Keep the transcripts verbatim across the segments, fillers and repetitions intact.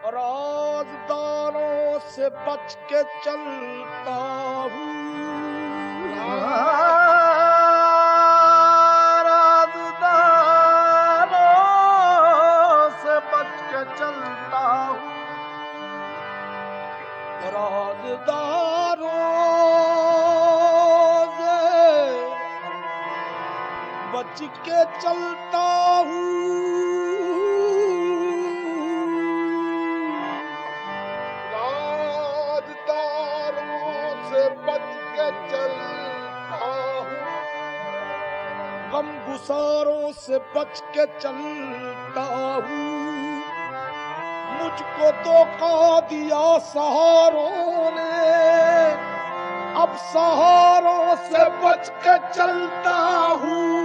राजदारों से बच के चलता हूँ, राजदारों से बच के चलता हूँ, राजदारों से बच के चलता हूँ, गम गुसारों से बच के चलता हूँ। मुझको धोखा दिया सहारों ने, अब सहारों से बच के चलता हूँ।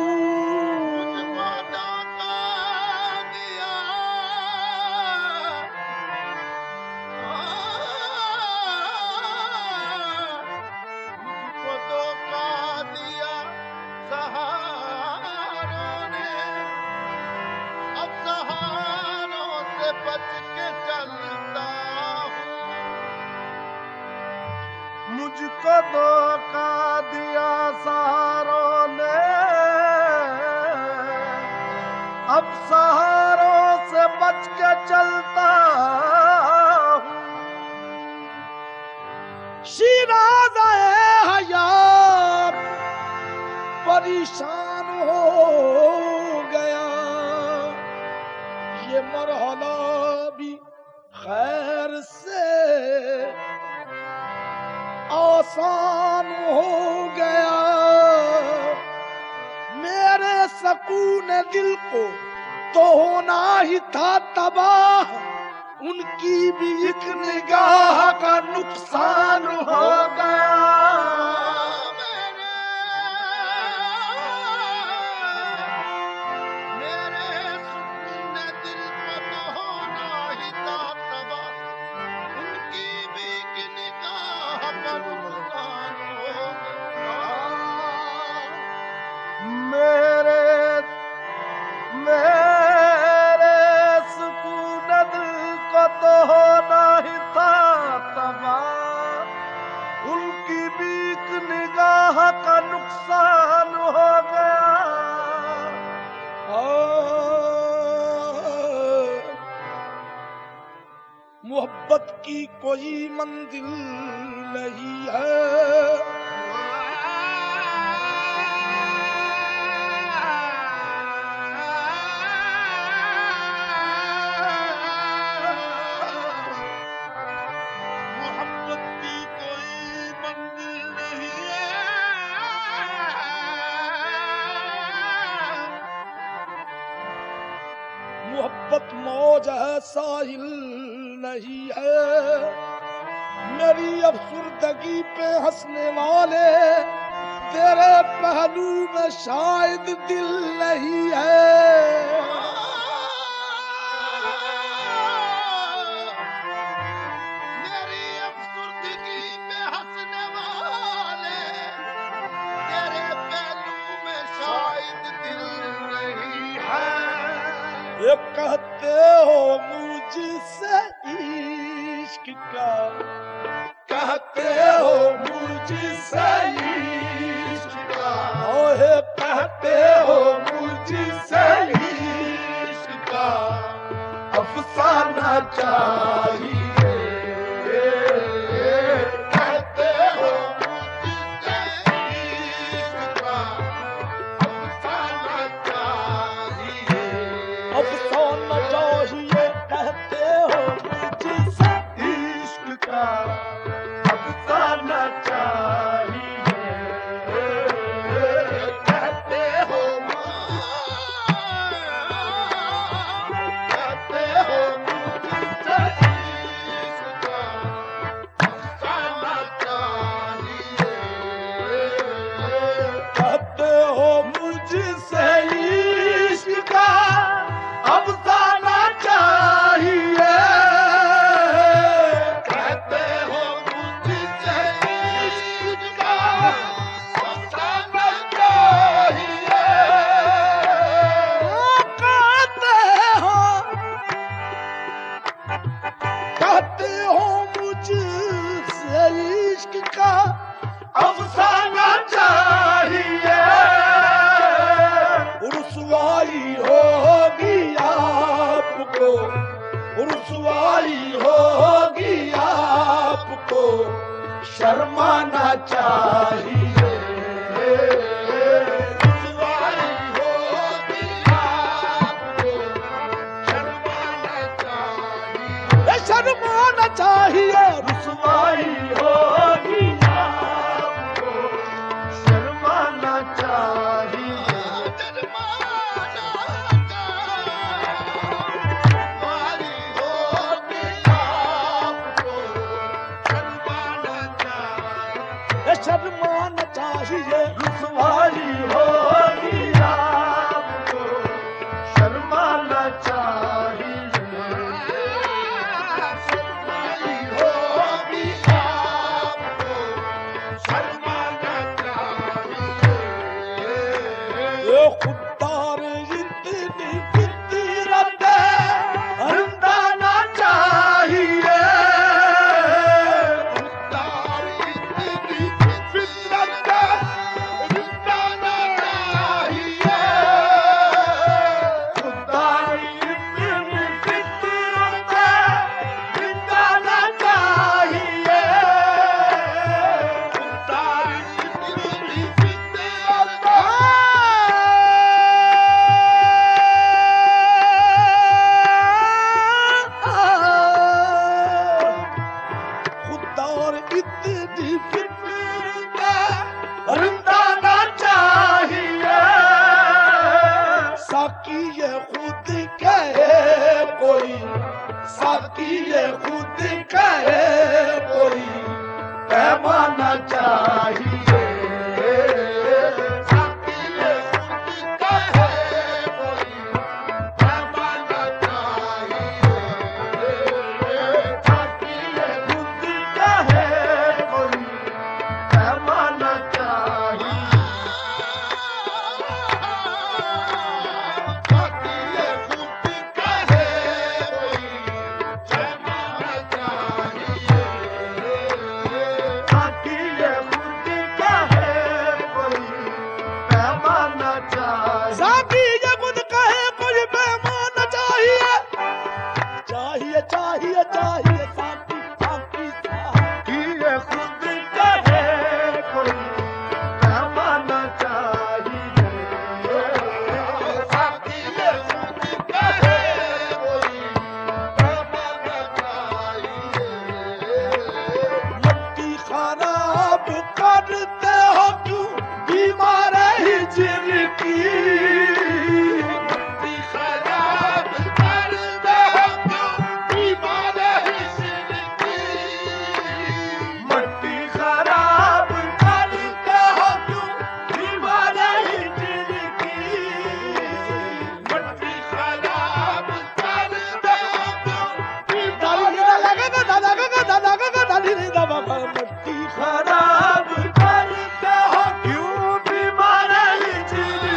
मुझको धोखा दिया सहारों ने, अब सहारों से बच के चलता हूँ। शिराज़े हयात परेशान हो गया, ये मरहला भी खैर से आसान हो गया। मेरे सकून दिल को तो होना ही था तबाह, उनकी भी एक निगाह का नुकसान हो गया। का नुकसान हो गया। मोहब्बत की कोई मंजिल नहीं है, मोहब्बत मौज है साहिल नहीं है। मेरी अफसुर्दगी पे हंसने वाले तेरे पहलू में शायद दिल नहीं है। मेरी अफसुर्दगी पे हंसने वाले तेरे पहलू में शायद दिल नहीं है। ये कहते हो मुझसे इश्क का, कहते हो मुझसे इश्क का, ओहे कहते हो मुझसे इश्क का अफसाना चाहिए। कहते हो मुझसे इश्क का अफसाना चाहिए, अफसाना चाहिए। कहते हो मुझसे इश्क का अफसाना चाहिए। कहते हो कहते हो मुझसे इश्क का अफसाना चाहिए, रुसवाई होगी आपको, रुसवाई होगी आपको, शर्माना चाहिए, रुसवाई होगी आपको, शर्माना चाहिए, शर्माना चाहिए, रुसवाई होगी आपको, शर्माना चाहिए, शर्माना शर्माना चाहिए, रुसवाई होगी आपको, शर्माना चाहिए, शर्माई होगी आपको, शर्माना चाहिए, ये खुदार इतनी फितरत अंदाना चाहिए, खुदार इतनी फितरत अंदाना चाहिए, खुदार इतनी फितरत अंदाना चाहिए, खुदार इतनी फितरत खुदार इतनी फितरत रंदाना चाहिए, साकी ये खुद कहे कोई, साकी ये खुद कहे कोई, पैमाना चाहिए, साथी ये खुद कहे कोई, पैमाना चाहिए, साथी ये खुद कहे कोई, पैमाना चाहिए, साथी ये खुद कहे कोई, पैमाना चाहिए, साथी ये खुद कहे कोई, पैमाना चाहिए, साकी ये खुद कहे कोई मेहमान चाहिए, चाहिए चाहिए चाहिए साकी साकी साकी ये खुद कहे कोई, पैमाना चाहिए, साथी ये खुद कहे कोई, पैमाना चाहिए, मट्टी खराब करते हो क्यों बीमार हिजर की, मट्टी खराब कर दो क्यों बीमार हिजर की, मट्टी खराब करते हो क्यों बीमार हिजर की, मट्टी खराब कर दो क्यों बीमार लगेगा दादा का दादा का दादी नहीं दबा मट्टी खराब करते हो क्यों बीमार हिजर की,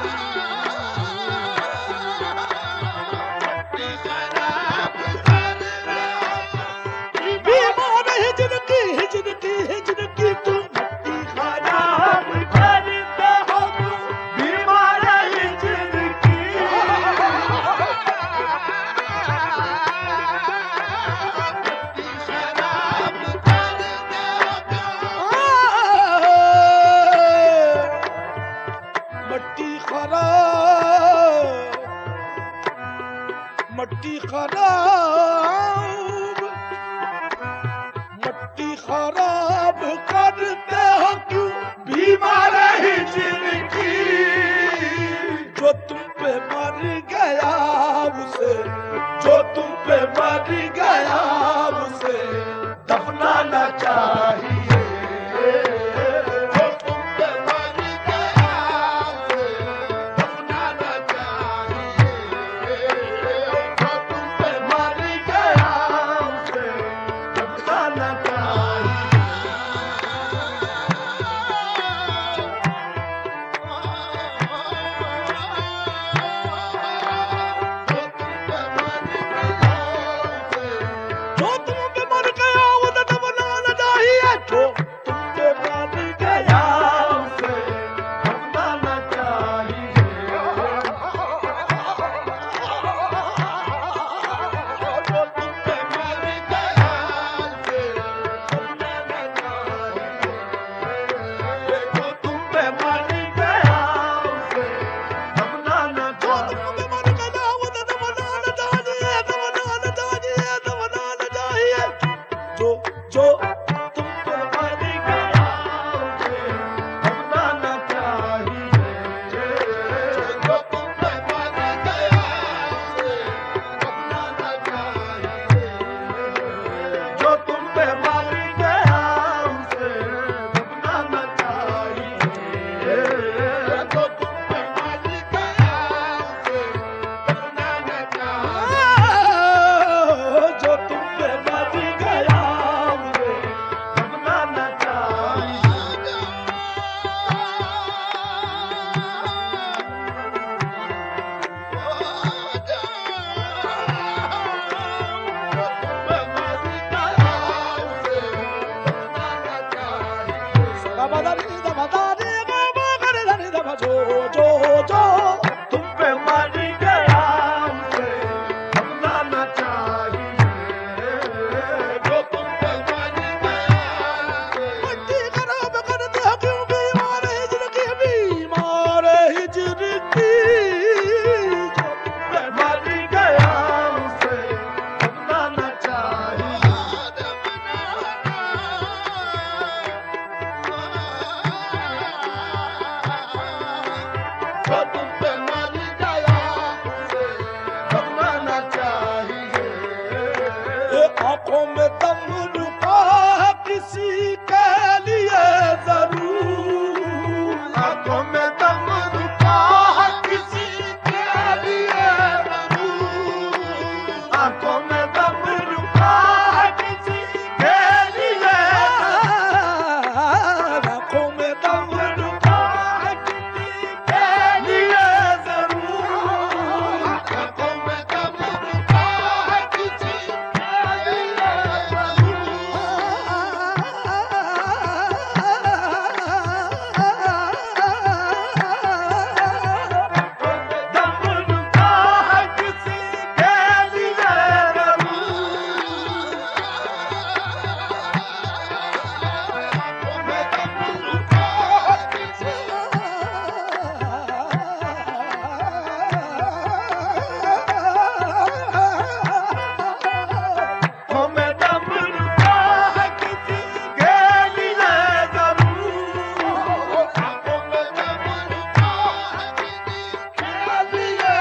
मट्टी खराब करते हो बीमार हिजर की हिजर की हिजर की तू मट्टी खराब करते हो क्यों बीमार हिजर की, मट्टी खराब करते हो क्यों, मट्टी खराब मट्टी खराब मट्टी खराब करते हो क्यों बीमार हिजर की, जो तुम पे मर गया उसे जो तुम पे मर गया उसे दफनाना चाहिए, जो तुम पे मर गया उसे दफनाना चाहिए, जो तुम पे मर गया उसे दफनाना चाहिए, जो तुम पे मर गया उसे जो तुम पे मर गया उसे दफनाना चाहिए आंखों में दम रुका है किसी के लिए जरूर, आंखों में दम रुका है किसी के लिए जरूर, आंखों में दम रुका है किसी के लिए, आंखों में दम रुका है किसी के लिए जरूर, आंखों में दम रुका है किसी के लिए दम रुका है किसी के लिए हमें दम रुका है किसी के लिए जरूर, आंखों में दम रुका है किसी के लिए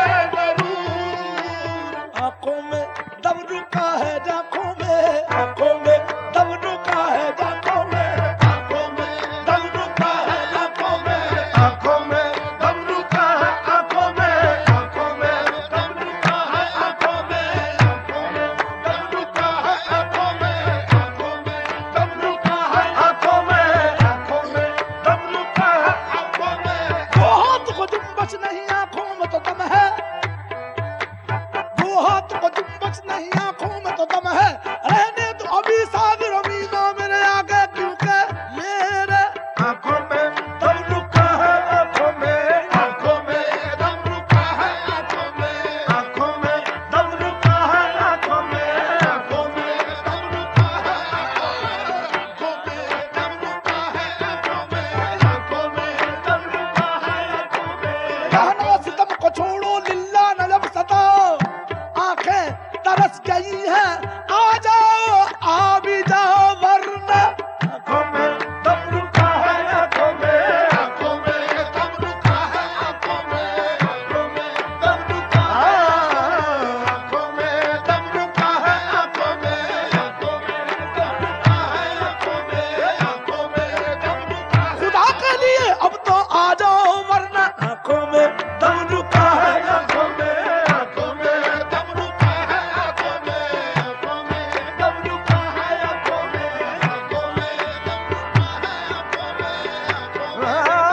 जरूर, आंखों में दम रुका है आंखों में, आंखों में दम रुका है आंखों में, आंखों में दम रुका है आंखों में, आंखों में दम रुका है आंखों में, आंखों में दम रुका है आंखों में, आंखों में दम रुका है आंखों में, आंखों में दम रुका है आंखों में, आंखों में दम रुका है आंखों में। दो हाथ को जुम्बश नहीं आंखों में तो दम है, दो हाथ को जुम्बश नहीं आंखों में तो दम है, रहने तो अभी साबिर अमीना मेरे आगे क्योंकि मेरे आंखों में दम रुका है आंखों में, आंखों में दम रुका है आंखों में, आंखों में दम रुका है आंखों में, आंखों में दम रुका है आंखों में, दम रुका है आंखों में, आंखों में दम रुका है आंखों में। कहना सितम को छोड़ो लिल्ला न लब सताओ, आंखें तरस गई हैं आ जाओ आ भी जाओ वरना आंखों में दम रुका है आंखों में, आंखों में दम रुका है आंखों में, आंखों में दम रुका है आंखों में, दम रुका है आंखों में, आंखों में दम रुका है आंखों में, आंखों में दम रुका है। खुदा के लिए अब तो आ जाओ वरना आंखों में दम रुका है आंखों में, आंखों में दम रुका है आंखों में, आंखों में दम रुका है आंखों में, आंखों में दम रुका है आंखों में, आंखों में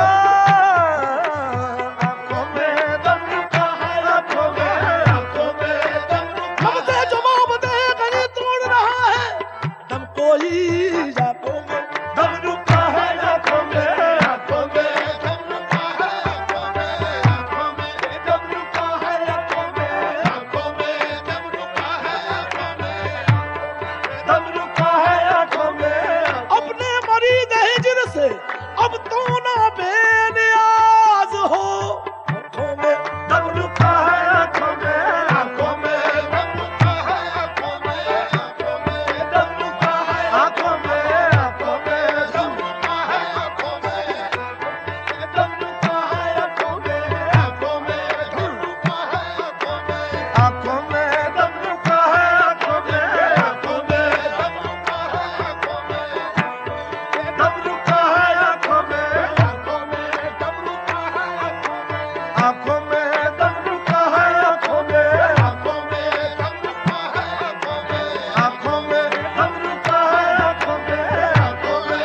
आंखों में दम रुका है आंखों में, आंखों में दम रुका अब से जवाब दे गले तोड़ रहा है दम कोई आंखों में दम रुका है आंखों में, आंखों में दम रुका है आंखों में, आंखों में दम रुका है आंखों में, आंखों में दम रुका है आंखों में, दम रुका है आंखों में। अपने मरीद हिजर से अब तो ना बेनियाज हो, आंखों में दम रुका है आंखों में, आंखों में दम रुका है आंखों में, आंखों में दम रुका है आंखों में, आंखों में दम रुका है आंखों में, दम रुका है आंखों में, आंखों में दम रुका है आंखों में, आंखों में दम रुका है आंखों में, आंखों में दम रुका है आंखों में, दम रुका है आंखों में, आंखों में दम रुका है आंखों में, आंखों में दम रुका है आंखों में, आंखों में दम रुका है आंखों में, आंखों में दम रुका है आंखों में, आंखों में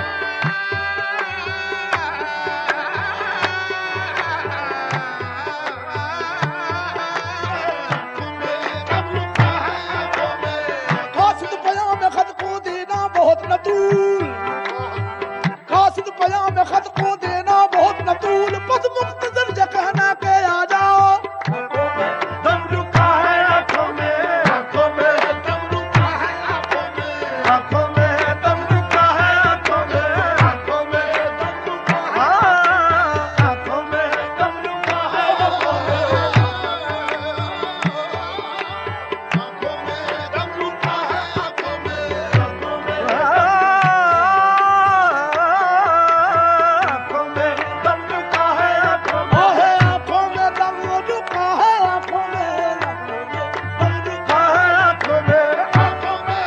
दम रुका है आंखों में। कासिद पया में खत को देना बहुत नतूल, कासिद पया में खत को देना बहुत नतूल, पद मुख्तसर जा कहना के आ जाओ दम रुका है आंखों में, आंखों में दम रुका है आंखों में, आंखों में दम रुका है आंखों में, आंखों में दम रुका है आंखों में, दम रुका है आंखों में, आंखों में दम रुका है आंखों में, आंखों में आंखों में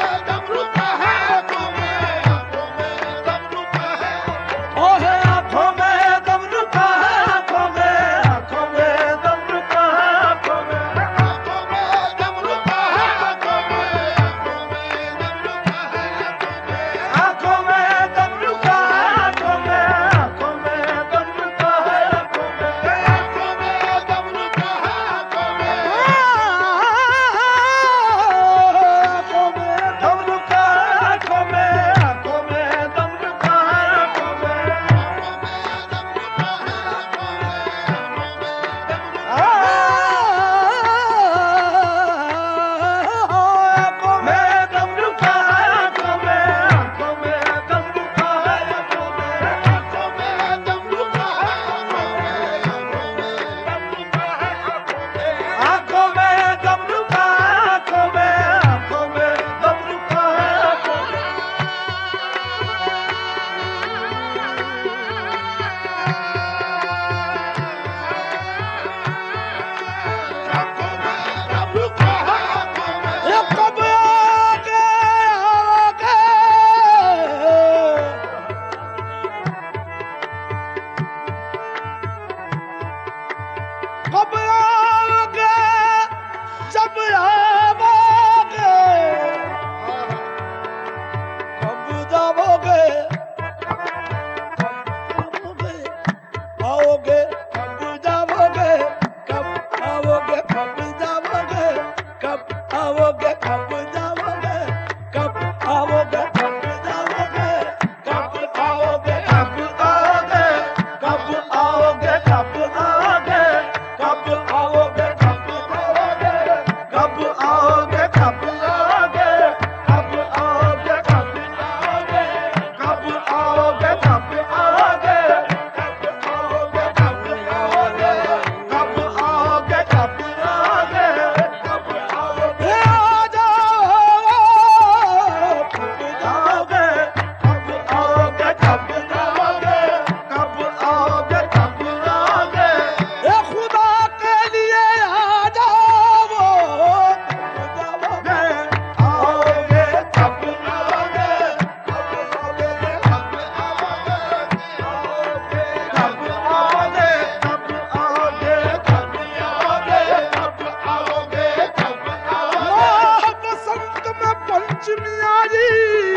पंचमी आई,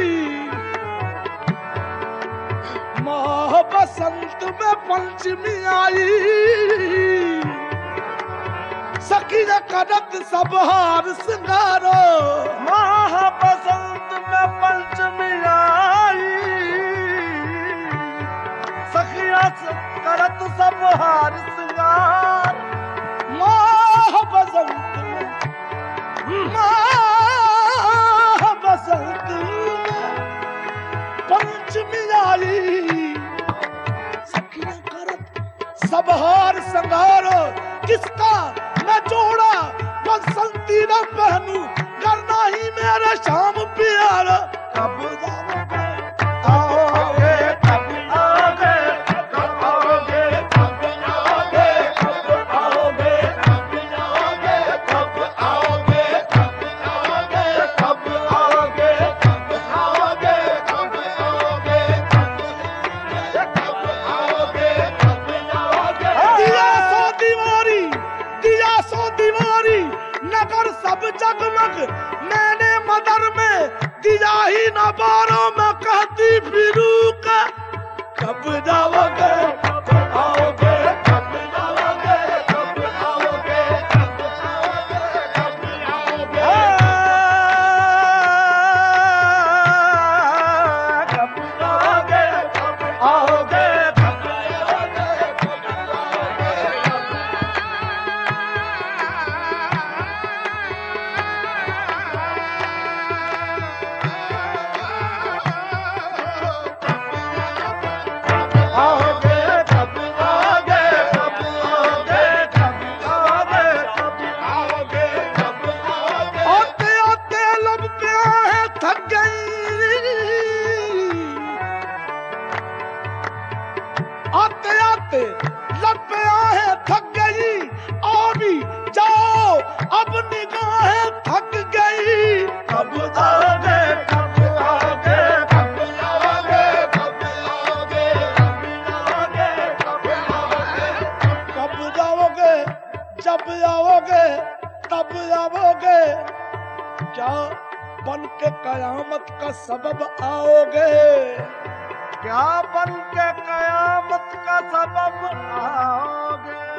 माह बसंत में पंचमी आई, सखी ने करत सब हार सिंगारो। माह बसंत में पंचमी आई, सखिया करत सब हार सिंगार। माह बसंत में, माह बसंत में पंचमी आई, सखी ने करत सब हार सिंगारो। किसका मैं जोड़ा बसंती न पहनू, करना ही मेरा शाम प्यारा। कब जाओगे आओगे कब आओगे, कब आओगे कब आओगे, कब आओगे कब आओगे, कब आओगे कब आओगे, कब आओगे कब आओगे, कब आओगे कब आओगे, कब आओगे। दिया सो दीवारी, दिया सो दीवारी, नगर सब जगमग, मैंने मदर में दिया ही न बारो। मैं कहती फिरूं का कब जाओगे कब आओगे, कब आओगे, कब आओगे, कब आओगे, कब आओगे। कब आओगे, कब आओगे, कब आओगे, कब आओगे, कब आओगे, कब आओगे, कब आओगे, कब आओगे, कब आओगे। आते आते लब पे है थक गई, आते आते लब पे है थक गई। आ भी जाओ अब निगाहें थक गई। कब आओगे, कब आओगे, कब आओगे, कब आओगे, कब आओगे, कब आओगे। कब जाओगे, जब आओगे तब आओगे, क्या बन के कयामत का सबब आओगे। क्या बन के कयामत का सबब आओगे।